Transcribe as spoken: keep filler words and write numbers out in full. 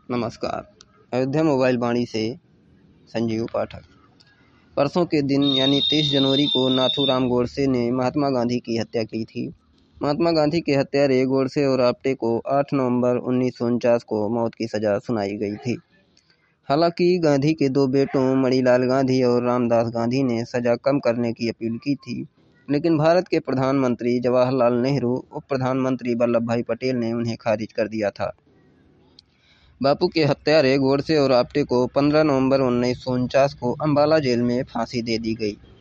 नमस्कार। अयोध्या मोबाइल वाणी से संजीव पाठक। परसों के दिन यानी तेईस जनवरी को नाथूराम गोडसे ने महात्मा गांधी की हत्या की थी। महात्मा गांधी के हत्यारे गोडसे और आप्टे को आठ नवंबर उन्नीस सौ उनचास को मौत की सजा सुनाई गई थी। हालांकि गांधी के दो बेटों मणिलाल गांधी और रामदास गांधी ने सजा कम करने की अपील की थी, लेकिन भारत के प्रधानमंत्री जवाहरलाल नेहरू, उप प्रधानमंत्री वल्लभ भाई पटेल ने उन्हें खारिज कर दिया था। बापू के हत्यारे गोडसे और आप्टे को पंद्रह नवंबर उन्नीस सौ उनचास को अंबाला जेल में फांसी दे दी गई।